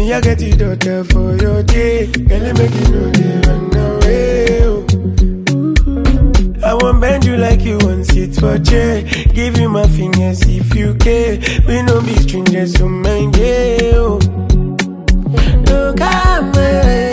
Me, I get it hotel for your day. Girl, I make you know they run away. Oh. I won't bend you like you want sit for chair. Give you my fingers if you care. We no be strangers, so mind you. Look at me.